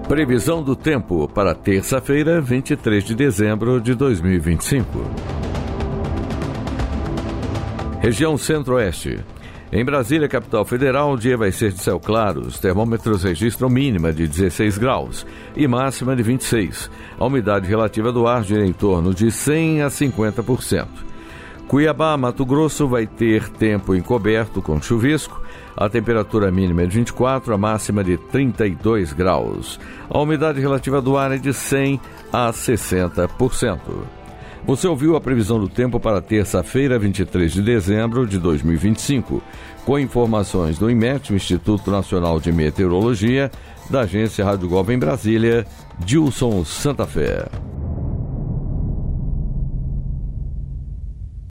Previsão do tempo para terça-feira, 23 de dezembro de 2025. Região Centro-Oeste. Em Brasília, capital federal, o dia vai ser de céu claro. Os termômetros registram mínima de 16 graus e máxima de 26. A umidade relativa do ar gira em torno de 100% a 50%. Cuiabá, Mato Grosso, vai ter tempo encoberto com chuvisco. A temperatura mínima é de 24, a máxima de 32 graus. A umidade relativa do ar é de 100% a 60%. Você ouviu a previsão do tempo para terça-feira, 23 de dezembro de 2025, com informações do INMET, o Instituto Nacional de Meteorologia, da agência Rádio Globo em Brasília, Dilson Santa Fé.